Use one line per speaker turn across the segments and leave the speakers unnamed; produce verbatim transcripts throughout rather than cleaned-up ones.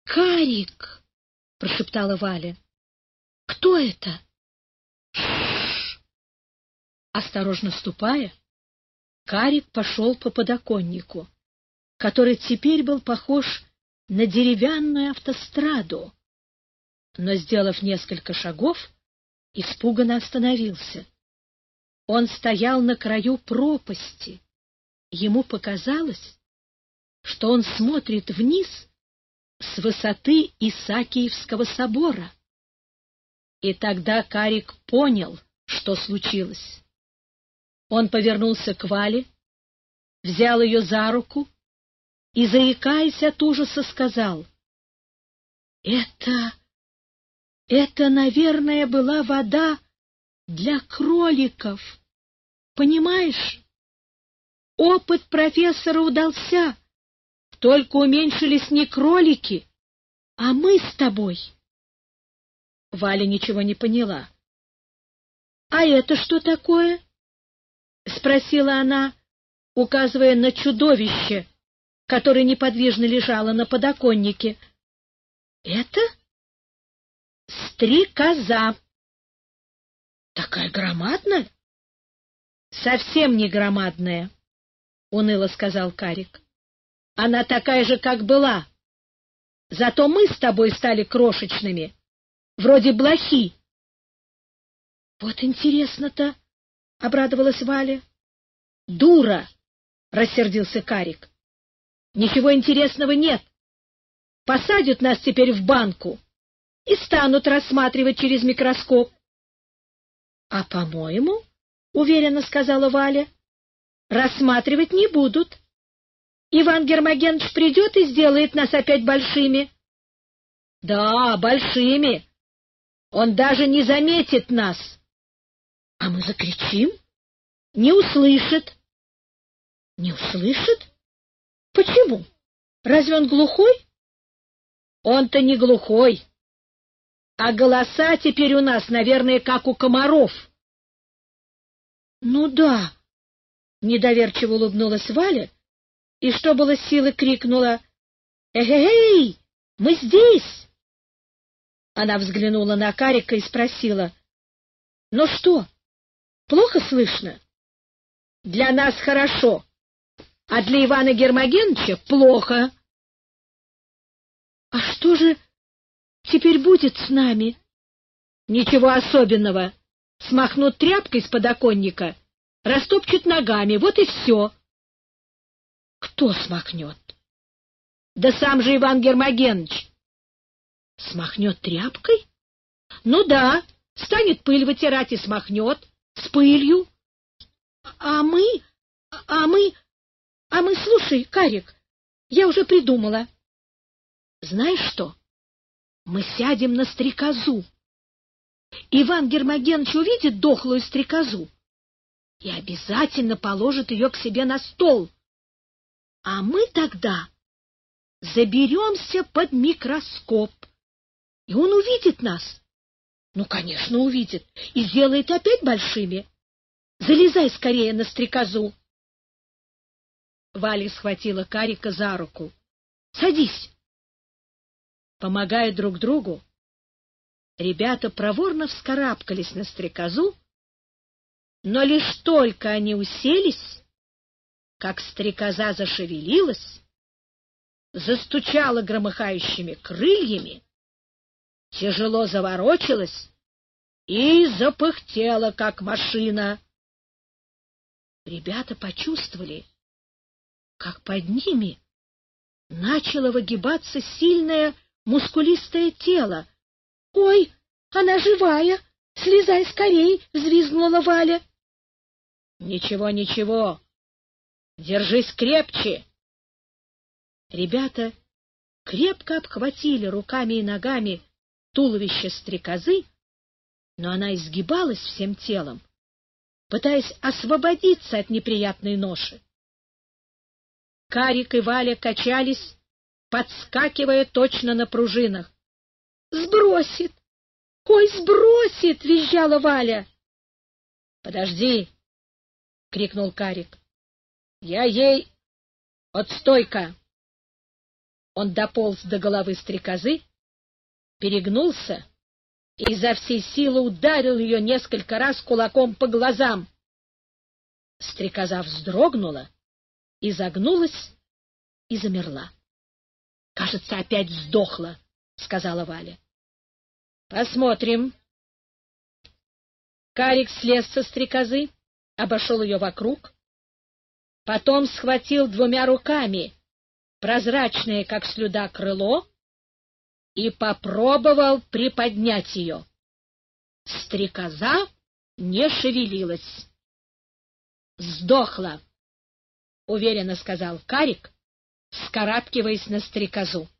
Карик! — прошептала Валя. — Кто это? Ш-ш-ш! Осторожно ступая, Карик пошел по подоконнику, который теперь был похож на деревянную автостраду, но, сделав несколько шагов, испуганно остановился. Он стоял на краю пропасти. Ему показалось, что он смотрит вниз с высоты Исаакиевского собора. И тогда Карик понял, что случилось. Он повернулся к Вале, взял ее за руку и, заикаясь от ужаса, сказал: «Это... это, наверное, была вода для кроликов. Понимаешь? Опыт профессора удался, только уменьшились не кролики, а мы с тобой». Валя ничего не поняла. «А это что такое?» — спросила она, указывая на чудовище, которое неподвижно лежало на подоконнике. «Это стрекоза». «Такая громадная?» «Совсем не громадная», — уныло сказал Карик. «Она такая же, как была. Зато мы с тобой стали крошечными, вроде блохи». «Вот интересно-то», — обрадовалась Валя. «Дура!» — рассердился Карик. «Ничего интересного нет. Посадят нас теперь в банку и станут рассматривать через микроскоп». «А, по-моему, — уверенно сказала Валя, — рассматривать не будут. Иван Гермогенович придет и сделает нас опять большими». «Да, большими. Он даже не заметит нас». «А мы закричим?» «Не услышит». «Не услышит? Почему? Разве он глухой?» «Он-то не глухой. А голоса теперь у нас, наверное, как у комаров». «Ну да», — недоверчиво улыбнулась Валя, и, что было силы, крикнула: «Эй-эй, мы здесь!» Она взглянула на Карика и спросила: «Ну что, плохо слышно?» «Для нас хорошо, а для Ивана Гермогеновича плохо». «А что же теперь будет с нами?» «Ничего особенного. Смахнут тряпкой с подоконника, растопчут ногами, вот и все». «Кто смахнет?» «Да сам же Иван Гермогенович». «Смахнет тряпкой?» «Ну да, станет пыль вытирать и смахнет, с пылью». «А мы... а мы... а мы, слушай, Карик, я уже придумала. Знаешь что? Мы сядем на стрекозу. Иван Гермогенович увидит дохлую стрекозу и обязательно положит ее к себе на стол. А мы тогда заберемся под микроскоп, и он увидит нас. Ну, конечно, увидит, и сделает опять большими. Залезай скорее на стрекозу». Валя схватила Карика за руку. «Садись». Помогая друг другу, ребята проворно вскарабкались на стрекозу, но лишь только они уселись, как стрекоза зашевелилась, застучала громыхающими крыльями, тяжело заворочилась и запыхтела, как машина. Ребята почувствовали, как под ними начало выгибаться сильное мускулистое тело. «Ой, она живая! Слезай скорей!» — взвизгнула Валя. «Ничего, ничего! Держись крепче!» Ребята крепко обхватили руками и ногами туловище стрекозы, но она изгибалась всем телом, пытаясь освободиться от неприятной ноши. Карик и Валя качались, подскакивая точно на пружинах. «Сбросит! Ой, сбросит!» — визжала Валя. «Подожди!» — крикнул Карик. «Я ей... Отстойка!» Он дополз до головы стрекозы, перегнулся и изо всей силы ударил ее несколько раз кулаком по глазам. Стрекоза вздрогнула, изогнулась и замерла. — Кажется, опять сдохла, — сказала Валя. — Посмотрим. Карик слез со стрекозы, обошел ее вокруг, потом схватил двумя руками прозрачное, как слюда, крыло и попробовал приподнять ее. Стрекоза не шевелилась. — Сдохла, — уверенно сказал Карик, вскарабкиваясь на стрекозу.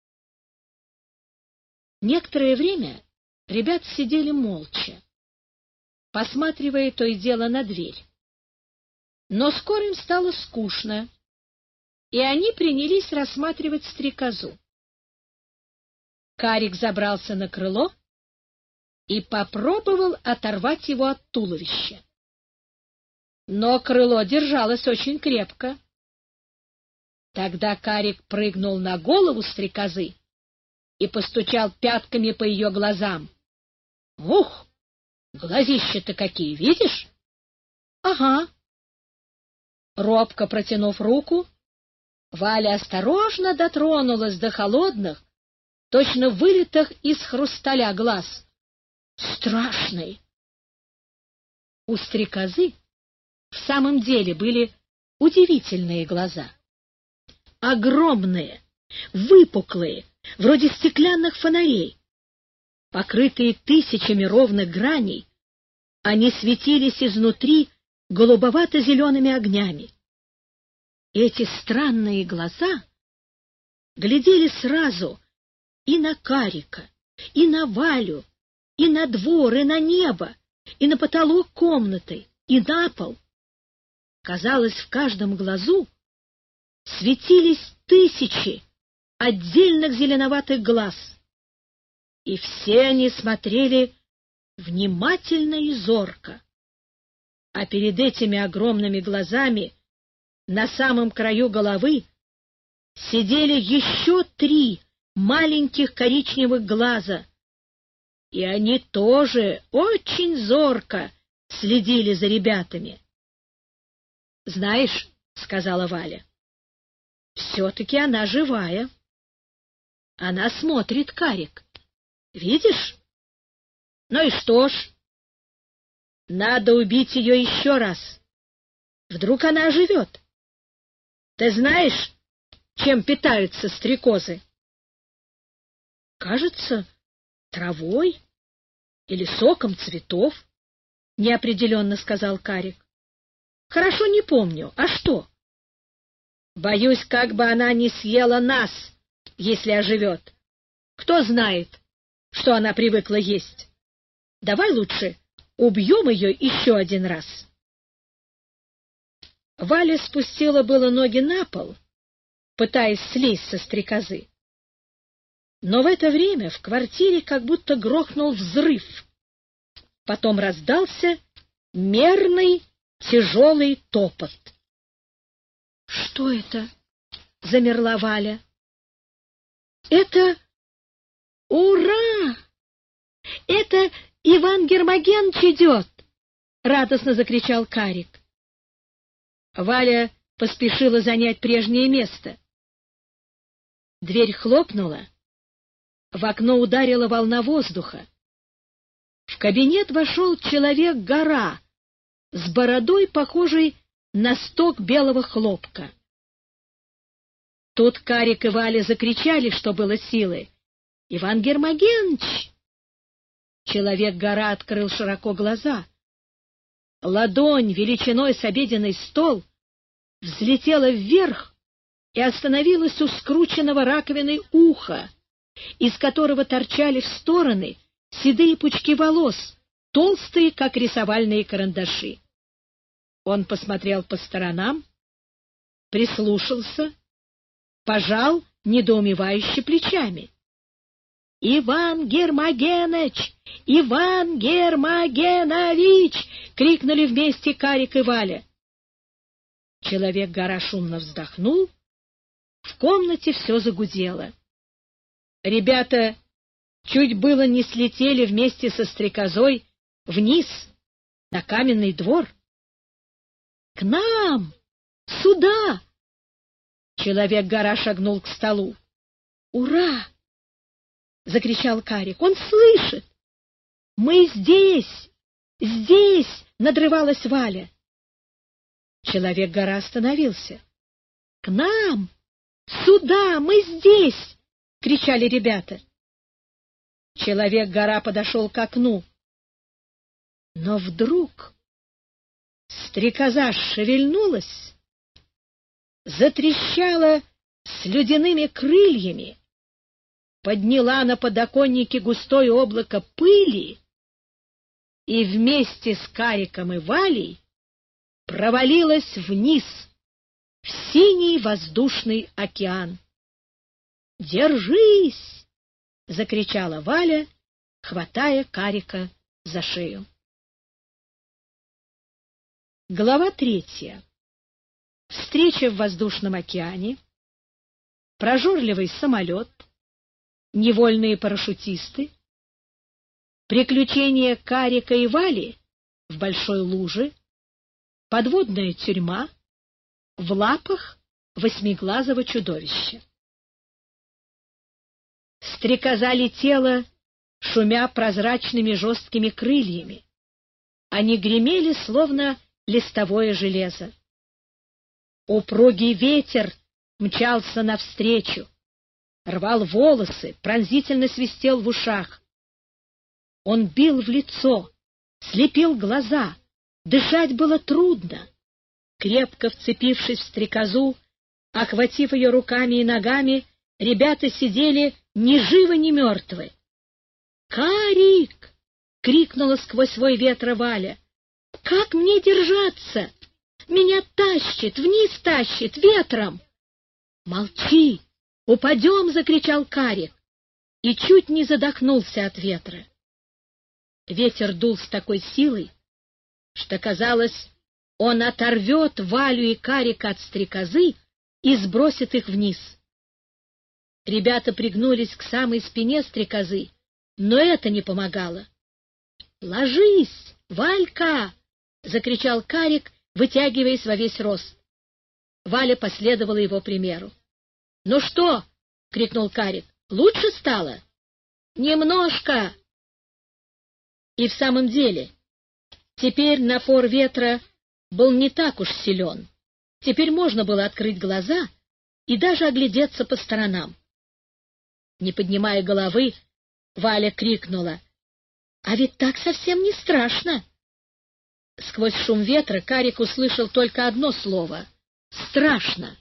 Некоторое время ребята сидели молча, посматривая то и дело на дверь. Но скоро им стало скучно, и они принялись рассматривать стрекозу. Карик забрался на крыло и попробовал оторвать его от туловища. Но крыло держалось очень крепко. Тогда Карик прыгнул на голову стрекозы и постучал пятками по ее глазам. — Ух, глазища-то какие, видишь? — Ага. Робко протянув руку, Валя осторожно дотронулась до холодных, точно вылитых из хрусталя глаз. Страшный! У стрекозы в самом деле были удивительные глаза. Огромные, выпуклые, вроде стеклянных фонарей. Покрытые тысячами ровных граней, они светились изнутри голубовато-зелеными огнями. Эти странные глаза глядели сразу и на Карика, и на Валю, и на двор, и на небо, и на потолок комнаты, и на пол. Казалось, в каждом глазу светились тысячи отдельных зеленоватых глаз, и все они смотрели внимательно и зорко. А перед этими огромными глазами на самом краю головы сидели еще три маленьких коричневых глаза, и они тоже очень зорко следили за ребятами. — Знаешь, — сказала Валя, — все-таки она живая. Она смотрит, Карик. Видишь? Ну и что ж? Надо убить ее еще раз. Вдруг она оживет. Ты знаешь, чем питаются стрекозы? Кажется, травой или соком цветов, — неопределенно сказал Карик. Хорошо не помню. А что? Боюсь, как бы она не съела нас, если оживет. Кто знает, что она привыкла есть. Давай лучше убьем ее еще один раз. Валя спустила было ноги на пол, пытаясь слезть со стрекозы. Но в это время в квартире как будто грохнул взрыв. Потом раздался мерный тяжелый топот. — Что это? — замерла Валя. — Это... Ура! Это Иван Гермогеныч идет! — радостно закричал Карик. Валя поспешила занять прежнее место. Дверь хлопнула, в окно ударила волна воздуха. В кабинет вошел человек-гора с бородой, похожей на сток белого хлопка. Тут Карик и Валя закричали, что было силы: — Иван Гермогеныч! Человек-гора открыл широко глаза. Ладонь величиной с обеденный стол взлетела вверх и остановилась у скрученного раковиной уха, из которого торчали в стороны седые пучки волос, толстые, как рисовальные карандаши. Он посмотрел по сторонам, прислушался, пожал недоумевающе плечами. — Иван Гермогеныч! Иван Гермогенович! — крикнули вместе Карик и Валя. Человек-гора шумно вздохнул В комнате все загудело. Ребята чуть было не слетели вместе со стрекозой вниз, на каменный двор. — К нам! Сюда! Человек-гора шагнул к столу. — Ура! — закричал Карик. — Он слышит! — Мы здесь! Здесь! — надрывалась Валя. Человек-гора остановился. — К нам! Сюда! Мы здесь! — кричали ребята. Человек-гора подошел к окну. Но вдруг стрекоза шевельнулась, затрещала слюдяными крыльями, подняла на подоконнике густое облако пыли и вместе с Кариком и Валей провалилась вниз в синий воздушный океан. «Держись!» — закричала Валя, хватая Карика за шею. Глава третья. Встреча в воздушном океане, прожорливый самолет, невольные парашютисты, приключения Карика и Вали в большой луже, подводная тюрьма, в лапах восьмиглазого чудовища. Стрекоза летела, шумя прозрачными жесткими крыльями. Они гремели, словно листовое железо. Упругий ветер мчался навстречу, рвал волосы, пронзительно свистел в ушах. Он бил в лицо, слепил глаза, дышать было трудно. Крепко вцепившись в стрекозу, охватив ее руками и ногами, ребята сидели ни живы, ни мертвы. «Карик!» — крикнула сквозь свой ветра Валя. «Как мне держаться? Меня тащит, вниз тащит, ветром!» «Молчи! Упадем!» — закричал Карик и чуть не задохнулся от ветра. Ветер дул с такой силой, что, казалось, он оторвет Валю и Карика от стрекозы и сбросит их вниз. Ребята пригнулись к самой спине стрекозы, но это не помогало. «Ложись, Валька!» — закричал Карик, вытягиваясь во весь рост. Валя последовала его примеру. «Ну что?» — крикнул Карик. «Лучше стало?» «Немножко!» И в самом деле, теперь напор ветра был не так уж силен. Теперь можно было открыть глаза и даже оглядеться по сторонам. Не поднимая головы, Валя крикнула: «А ведь так совсем не страшно!» Сквозь шум ветра Карик услышал только одно слово — «страшно».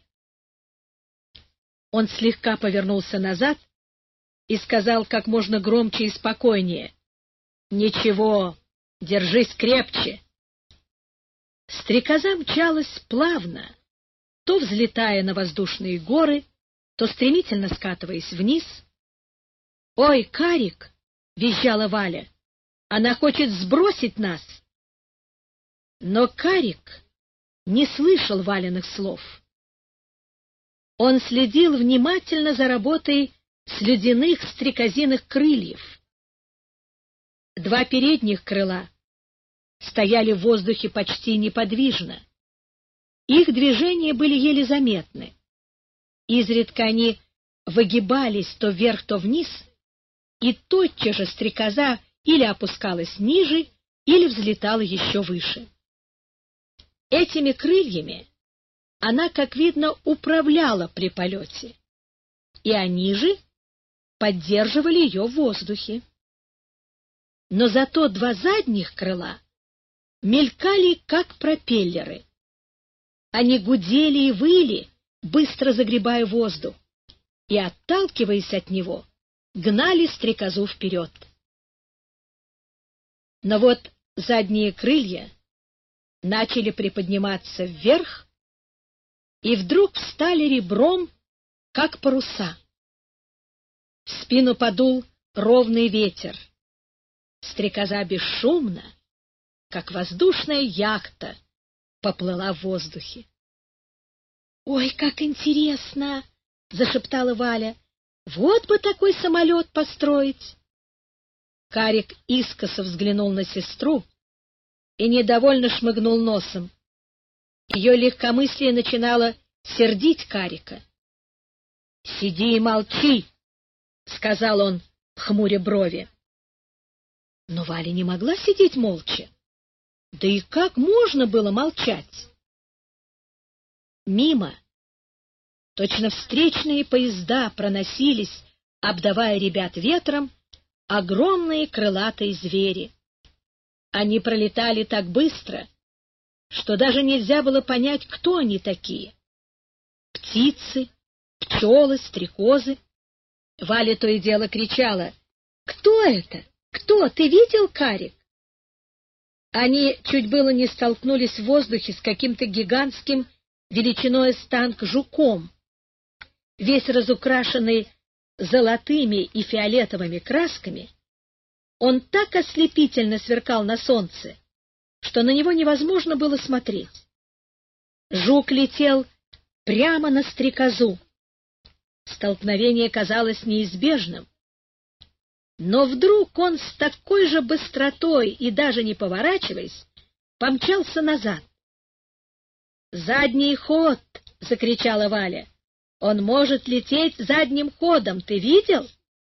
Он слегка повернулся назад и сказал как можно громче и спокойнее: «Ничего, держись крепче». Стрекоза мчалась плавно, то взлетая на воздушные горы, то стремительно скатываясь вниз. «Ой, Карик!» — визжала Валя. «Она хочет сбросить нас!» Но Карик не слышал Валиных слов. Он следил внимательно за работой слюдяных стрекозиных крыльев. Два передних крыла стояли в воздухе почти неподвижно. Их движения были еле заметны. Изредка они выгибались то вверх, то вниз, и тотчас же стрекоза или опускалась ниже, или взлетала еще выше. Этими крыльями она, как видно, управляла при полете, и они же поддерживали ее в воздухе. Но зато два задних крыла мелькали, как пропеллеры. Они гудели и выли, быстро загребая воздух, и, отталкиваясь от него, гнали стрекозу вперед. Но вот задние крылья начали приподниматься вверх и вдруг встали ребром, как паруса. В спину подул ровный ветер. Стрекоза бесшумно, как воздушная яхта, поплыла в воздухе. «Ой, как интересно!» зашептала Валя. Вот бы такой самолет построить. Карик искоса взглянул на сестру и недовольно шмыгнул носом. Ее легкомыслие начинало сердить Карика. — Сиди и молчи, — сказал он, хмуря брови. Но Валя не могла сидеть молча. Да и как можно было молчать? Мимо, точно встречные поезда, проносились, обдавая ребят ветром, огромные крылатые звери. Они пролетали так быстро, что даже нельзя было понять, кто они такие. Птицы, пчелы, стрекозы. Валя то и дело кричала: «Кто это? Кто? Ты видел, Карик?» Они чуть было не столкнулись в воздухе с каким-то гигантским величиной с танк жуком. Весь разукрашенный золотыми и фиолетовыми красками, он так ослепительно сверкал на солнце, что на него невозможно было смотреть. Жук летел прямо на стрекозу. Столкновение казалось неизбежным. Но вдруг он с такой же быстротой и даже не поворачиваясь, помчался назад. «Задний ход!» — закричала Валя. «Он может лететь задним ходом, ты видел?»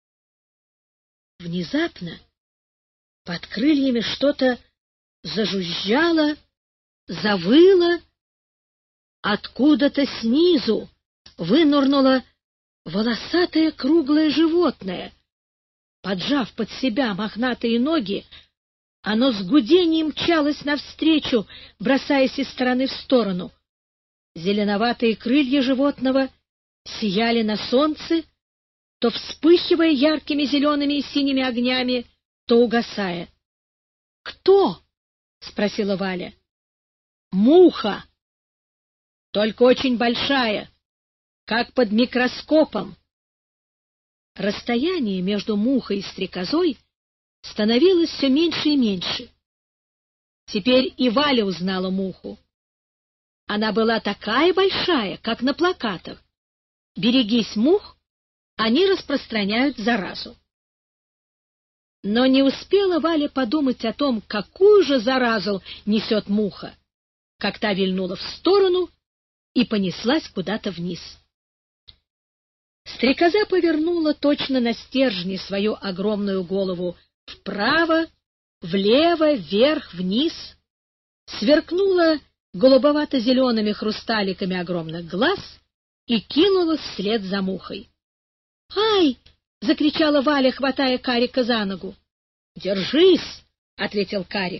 Внезапно под крыльями что-то зажужжало, завыло. Откуда-то снизу вынурнуло волосатое круглое животное. Поджав под себя мохнатые ноги, оно с гудением мчалось навстречу, бросаясь из стороны в сторону. Зеленоватые крылья животного сияли на солнце, то вспыхивая яркими зелеными и синими огнями, то угасая. «Кто?» — спросила Валя. «Муха! Только очень большая, как под микроскопом». Расстояние между мухой и стрекозой становилось все меньше и меньше. Теперь и Валя узнала муху. Она была такая большая, как на плакатах. «Берегись мух, они распространяют заразу». Но не успела Валя подумать о том, какую же заразу несет муха, как та вильнула в сторону и понеслась куда-то вниз. Стрекоза повернула точно на стержне свою огромную голову вправо, влево, вверх, вниз, сверкнула голубовато-зелеными хрусталиками огромных глаз и кинулась вслед за мухой. «Ай!» — закричала Валя, хватая Карика за ногу. «Держись!» — ответил Карик.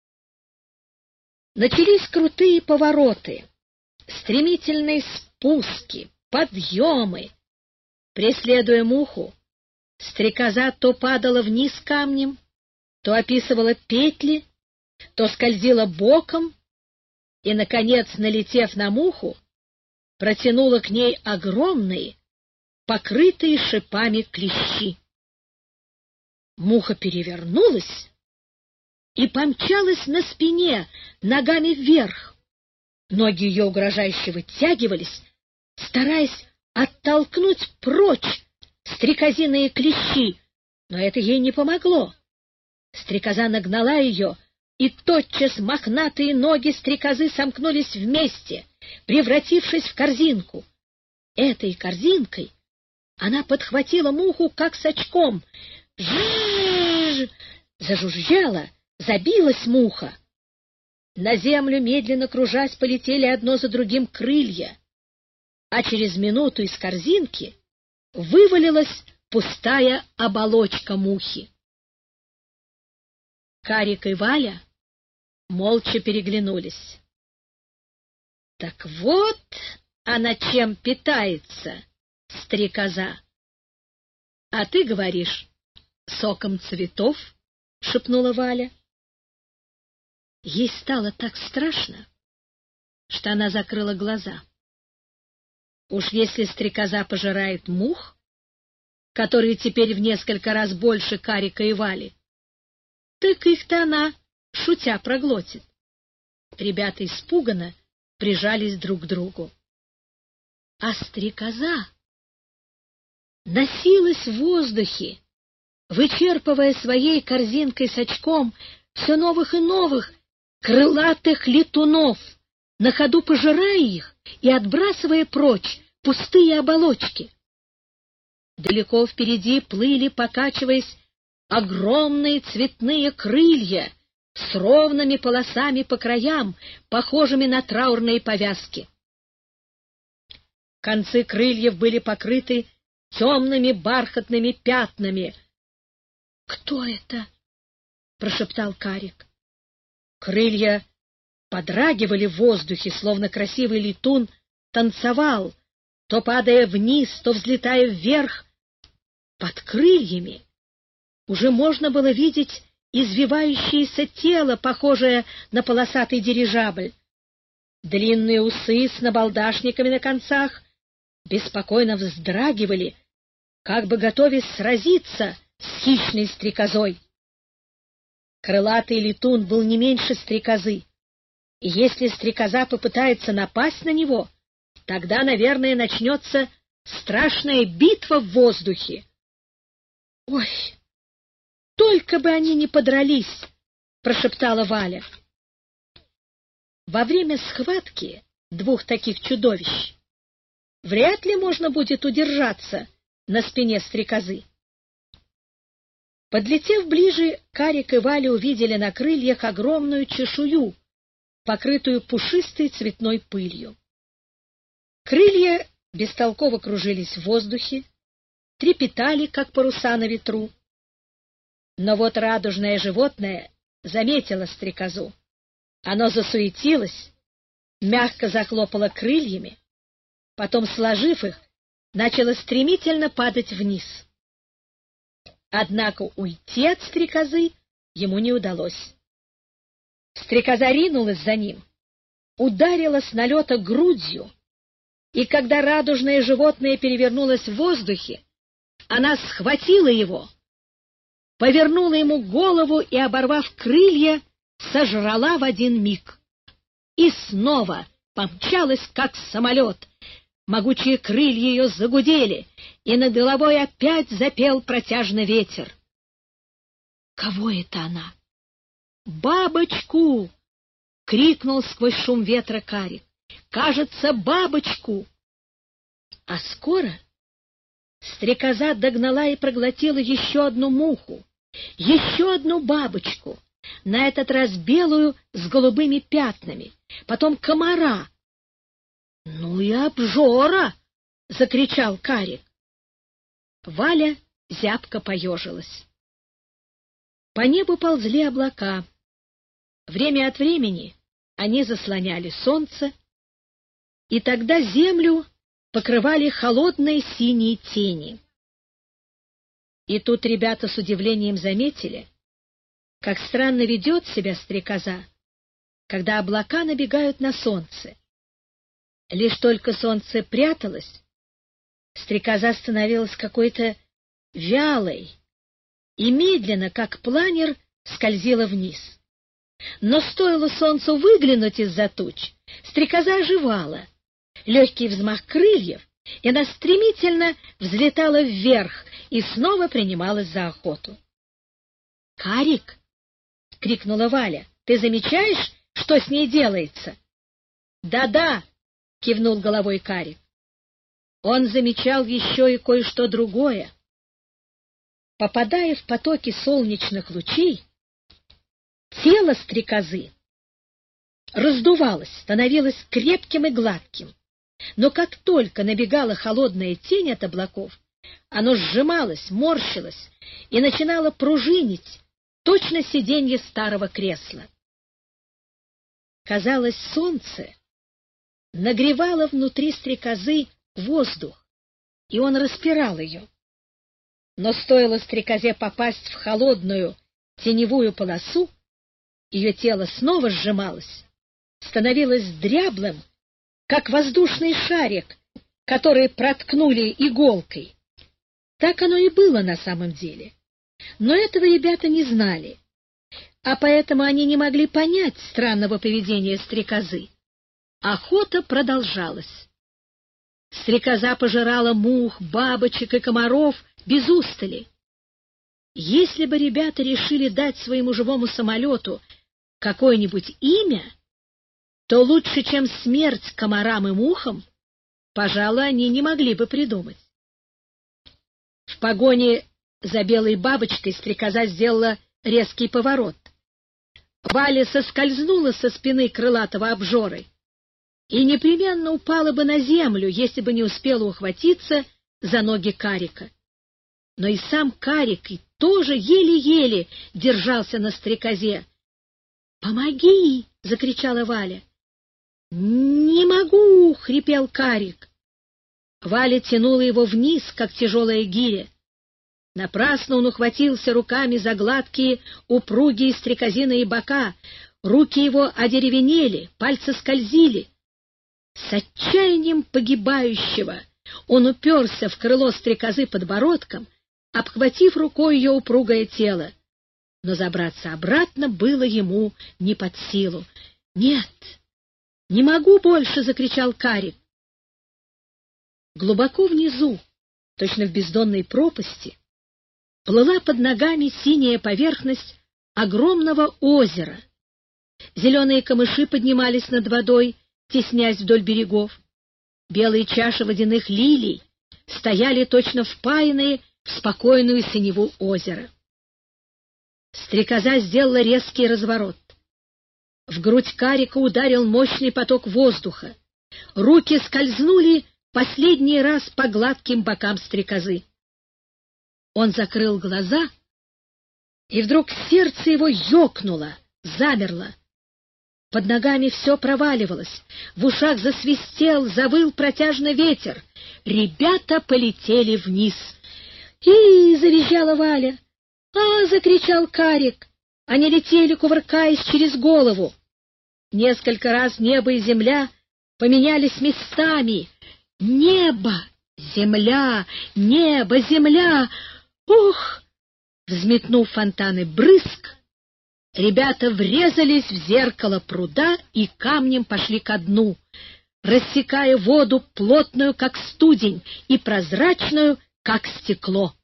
Начались крутые повороты, стремительные спуски, подъемы. Преследуя муху, стрекоза то падала вниз камнем, то описывала петли, то скользила боком и, наконец, налетев на муху, протянула к ней огромные, покрытые шипами клещи. Муха перевернулась и помчалась на спине, ногами вверх. Ноги ее угрожающе вытягивались, стараясь оттолкнуть прочь стрекозиные клещи, но это ей не помогло. Стрекоза нагнала ее, и тотчас мохнатые ноги стрекозы сомкнулись вместе, превратившись в корзинку. Этой корзинкой она подхватила муху, как с очком. Жжж! Зажужжала, забилась муха. На землю, медленно кружась, полетели одно за другим крылья, а через минуту из корзинки вывалилась пустая оболочка мухи. Карик и Валя молча переглянулись. — Так вот она чем питается, стрекоза. — А ты говоришь, соком цветов, — шепнула Валя. Ей стало так страшно, что она закрыла глаза. Уж если стрекоза пожирает мух, которые теперь в несколько раз больше Карика и Вали, так их-то она, шутя, проглотит. Ребята испуганно прижались друг к другу. А стрекоза носилась в воздухе, вычерпывая своей корзинкой с очком все новых и новых крылатых летунов, на ходу пожирая их и отбрасывая прочь пустые оболочки. Далеко впереди плыли, покачиваясь, огромные цветные крылья с ровными полосами по краям, похожими на траурные повязки. Концы крыльев были покрыты темными бархатными пятнами. — Кто это? — прошептал Карик. Крылья подрагивали в воздухе, словно красивый летун танцевал, то падая вниз, то взлетая вверх. Под крыльями уже можно было видеть извивающееся тело, похожее на полосатый дирижабль. Длинные усы с набалдашниками на концах беспокойно вздрагивали, как бы готовясь сразиться с хищной стрекозой. Крылатый летун был не меньше стрекозы, и если стрекоза попытается напасть на него, тогда, наверное, начнется страшная битва в воздухе. — Ой, только бы они не подрались! — прошептала Валя. Во время схватки двух таких чудовищ вряд ли можно будет удержаться на спине стрекозы. Подлетев ближе, Карик и Валя увидели на крыльях огромную чешую, покрытую пушистой цветной пылью. Крылья бестолково кружились в воздухе, трепетали, как паруса на ветру. Но вот радужное животное заметило стрекозу. Оно засуетилось, мягко захлопало крыльями, потом, сложив их, начало стремительно падать вниз. Однако уйти от стрекозы ему не удалось. Стрекоза ринулась за ним, ударила с налета грудью, и когда радужное животное перевернулось в воздухе, она схватила его, повернула ему голову и, оборвав крылья, сожрала в один миг. И снова помчалась, как самолет. Могучие крылья ее загудели, и над головой опять запел протяжно ветер. — Кого это она? — Бабочку! — крикнул сквозь шум ветра Карик. — Кажется, бабочку! А скоро стрекоза догнала и проглотила еще одну муху, еще одну бабочку, на этот раз белую с голубыми пятнами, потом комара. — Ну и обжора! — закричал Карик. Валя зябко поежилась. По небу ползли облака. Время от времени они заслоняли солнце, и тогда землю покрывали холодные синие тени. И тут ребята с удивлением заметили, как странно ведет себя стрекоза, когда облака набегают на солнце. Лишь только солнце пряталось, стрекоза становилась какой-то вялой и медленно, как планер, скользила вниз. Но стоило солнцу выглянуть из-за туч, стрекоза оживала. Легкий взмах крыльев, и она стремительно взлетала вверх и снова принималась за охоту. — Карик! — крикнула Валя. — Ты замечаешь, что с ней делается? Да — Да-да! — кивнул головой Карик. Он замечал еще и кое-что другое. Попадая в потоки солнечных лучей, тело стрекозы раздувалось, становилось крепким и гладким. Но как только набегала холодная тень от облаков, оно сжималось, морщилось и начинало пружинить, точно сиденье старого кресла. Казалось, солнце нагревало внутри стрекозы воздух, и он распирал ее. Но стоило стрекозе попасть в холодную теневую полосу, ее тело снова сжималось, становилось дряблым, как воздушный шарик, который проткнули иголкой. Так оно и было на самом деле. Но этого ребята не знали, а поэтому они не могли понять странного поведения стрекозы. Охота продолжалась. Стрекоза пожирала мух, бабочек и комаров без устали. Если бы ребята решили дать своему живому самолету какое-нибудь имя, то лучше, чем смерть комарам и мухам, пожалуй, они не могли бы придумать. В погоне за белой бабочкой стрекоза сделала резкий поворот. Валя соскользнула со спины крылатого обжоры и непременно упала бы на землю, если бы не успела ухватиться за ноги Карика. Но и сам Карик и тоже еле-еле держался на стрекозе. «Помоги!» — закричала Валя. «Не могу!» — хрипел Карик. Валя тянула его вниз, как тяжелая гиря. Напрасно он ухватился руками за гладкие, упругие стрекозиные бока. Руки его одеревенели, пальцы скользили. С отчаянием погибающего он уперся в крыло стрекозы подбородком, обхватив рукой ее упругое тело. Но забраться обратно было ему не под силу. «Нет, не могу больше!» — закричал Карик. Глубоко внизу, точно в бездонной пропасти, плыла под ногами синяя поверхность огромного озера. Зеленые камыши поднимались над водой, теснясь вдоль берегов. Белые чаши водяных лилий стояли точно впаянные в спокойную синеву озера. Стрекоза сделала резкий разворот. В грудь Карика ударил мощный поток воздуха. Руки скользнули последний раз по гладким бокам стрекозы. Он закрыл глаза, и вдруг сердце его ёкнуло, замерло. Под ногами все проваливалось, в ушах засвистел, завыл протяжно ветер. Ребята полетели вниз. «И!» — завизжала Валя. «А!» — закричал Карик. Они летели, кувыркаясь через голову. Несколько раз небо и земля поменялись местами. Небо, земля, небо, земля. Ух! Взметнув фонтаны брызг, ребята врезались в зеркало пруда и камнем пошли ко дну, рассекая воду плотную, как студень, и прозрачную, как стекло.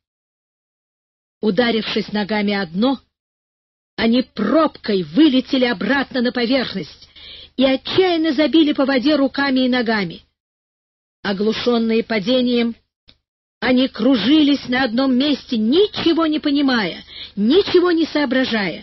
Ударившись ногами о дно, они пробкой вылетели обратно на поверхность и отчаянно забили по воде руками и ногами. Оглушенные падением, они кружились на одном месте, ничего не понимая, ничего не соображая.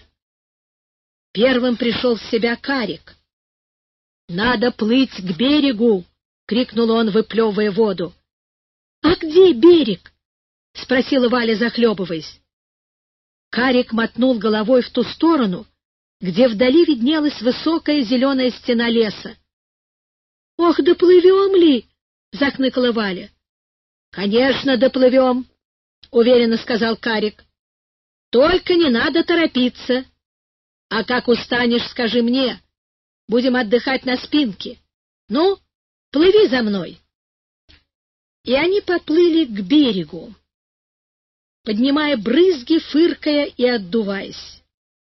Первым пришел в себя Карик. «Надо плыть к берегу!» — крикнул он, выплевывая воду. «А где берег?» — спросила Валя, захлебываясь. Карик мотнул головой в ту сторону, где вдали виднелась высокая зеленая стена леса. «Ох, доплывем ли?» — захныкала Валя. «Конечно, доплывем», — уверенно сказал Карик. «Только не надо торопиться. А как устанешь, скажи мне. Будем отдыхать на спинке. Ну, плыви за мной». И они поплыли к берегу, поднимая брызги, фыркая и отдуваясь.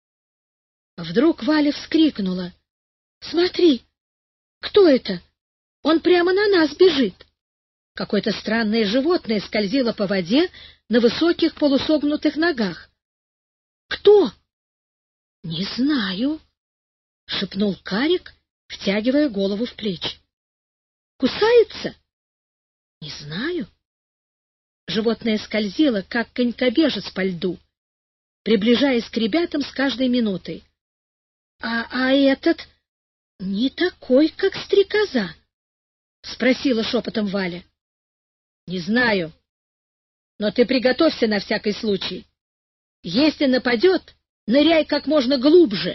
Вдруг Валя вскрикнула. «Смотри, кто это? Он прямо на нас бежит!» Какое-то странное животное скользило по воде на высоких полусогнутых ногах. «Кто?» «Не знаю», — шепнул Карик, втягивая голову в плечи. «Кусается?» «Не знаю». Животное скользило, как конькобежец по льду, приближаясь к ребятам с каждой минутой. «А, а этот не такой, как стрекоза?» — спросила шепотом Валя. «Не знаю, но ты приготовься на всякий случай. Если нападет, ныряй как можно глубже».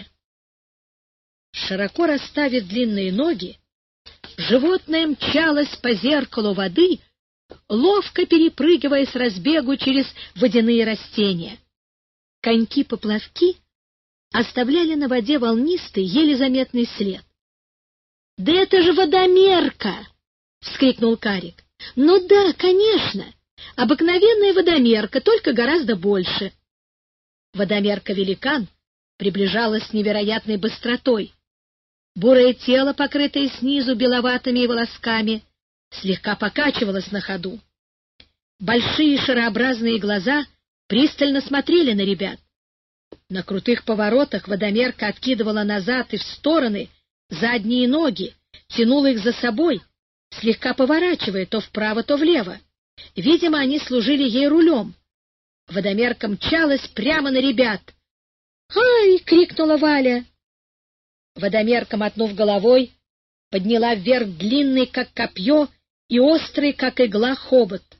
Широко расставив длинные ноги, животное мчалось по зеркалу воды, ловко перепрыгивая с разбегу через водяные растения. Коньки-поплавки оставляли на воде волнистый, еле заметный след. «Да это же водомерка!» — вскрикнул Карик. «Ну да, конечно, обыкновенная водомерка, только гораздо больше». Водомерка-великан приближалась с невероятной быстротой. Бурое тело, покрытое снизу беловатыми волосками, слегка покачивалась на ходу. Большие шарообразные глаза пристально смотрели на ребят. На крутых поворотах водомерка откидывала назад и в стороны задние ноги, тянула их за собой, слегка поворачивая то вправо, то влево. Видимо, они служили ей рулем. Водомерка мчалась прямо на ребят. «Ай!» — крикнула Валя. Водомерка, мотнув головой, подняла вверх длинный, как копье, и острый, как игла, хобот.